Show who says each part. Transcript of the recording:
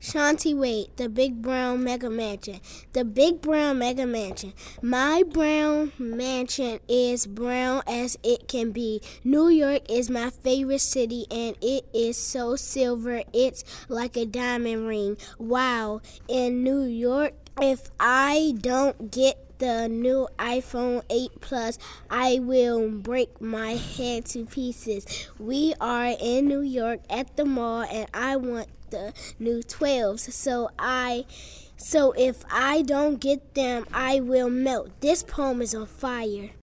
Speaker 1: Shanti Wade, the Big Brown Mega Mansion. The Big Brown Mega Mansion. My brown mansion is brown as it can be. New York is my favorite city and it is so silver it's like a diamond ring. Wow, in New York, if I don't get the new iPhone 8 Plus, I will break my head to pieces. We are in New York at the mall and I want the new 12s. So if I don't get them, I will melt. This poem is on fire.